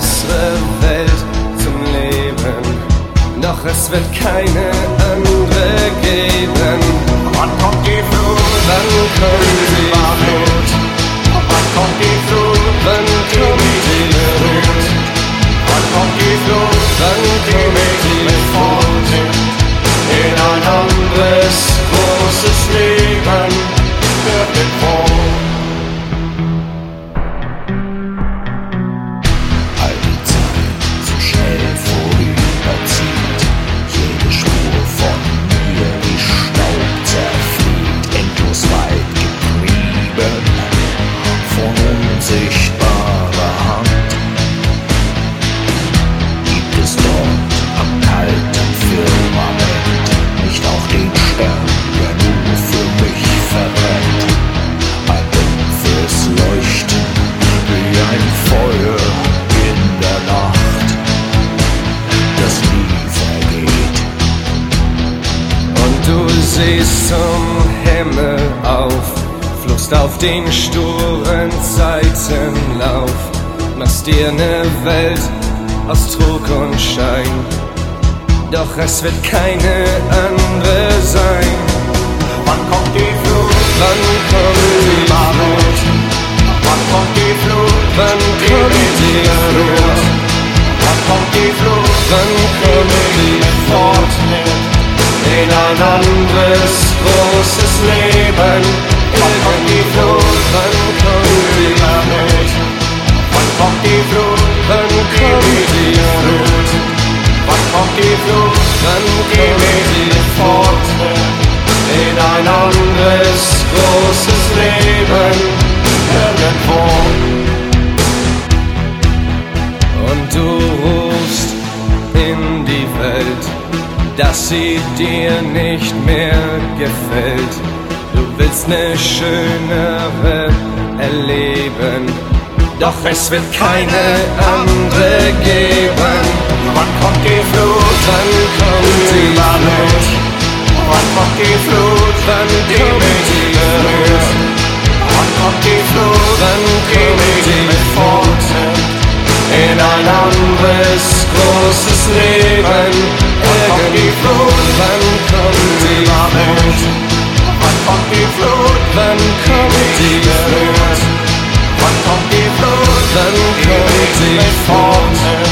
bessere Welt zum Leben, doch es wird keine andere geben. Wann kommt die Flut? Wann kommt die Flut? Wann kommt die Flut? Wann kommt die Flut? Wann kommt die Flut? Wann kommt die Flut? In ein anderes großes Leben irgendwo. All die Zeit so schnell vorüberzieht, jede Spur von mir wie Staub zerfliegt, endlos weit getrieben von unsichtbarer Hand. Gibt es dort am kalten Firmament nicht auch den Stern, der nur für mich verbrennt? Ein dumpfes Leuchten wie ein Feuer in der Nacht, das nie vergeht. Und du siehst zum Himmel auf, fluchst auf den sturen Zeitenlauf, machst dir ne Welt aus Trug und Schein, doch es wird keine andere sein. Wann kommt die Flut? Wann kommt die Flut? Wann kommt die Flut? Wann kommt die Flut? Wann kommt die Flut? Wann kommt die Fort in ein anderes großes Leben. Wann kommt die Flut? Wann kommt die Flut? Wann kommt die Flut? Wann kommt die Flut? Wann kommt die Flut? Wann kommt die Fort in ein anderes großes Leben irgendwo. Und du rufst in die Welt, dass sie dir nicht mehr gefällt. Du willst ne schönere erleben, doch es wird keine andere geben. Wann kommt die Flut? Wann kommt die Flut? Wann kommt die Flut? Wann kommt die Flut? Wann kommt die Flut? Wann kommt die Fort in ein anderes großes Leben. Wann kommt die Flut? Wann kommt die Flut? Wann kommt die Flut? Wann kommt die Flut? Wann kommt die Flut? Wann kommt die Fort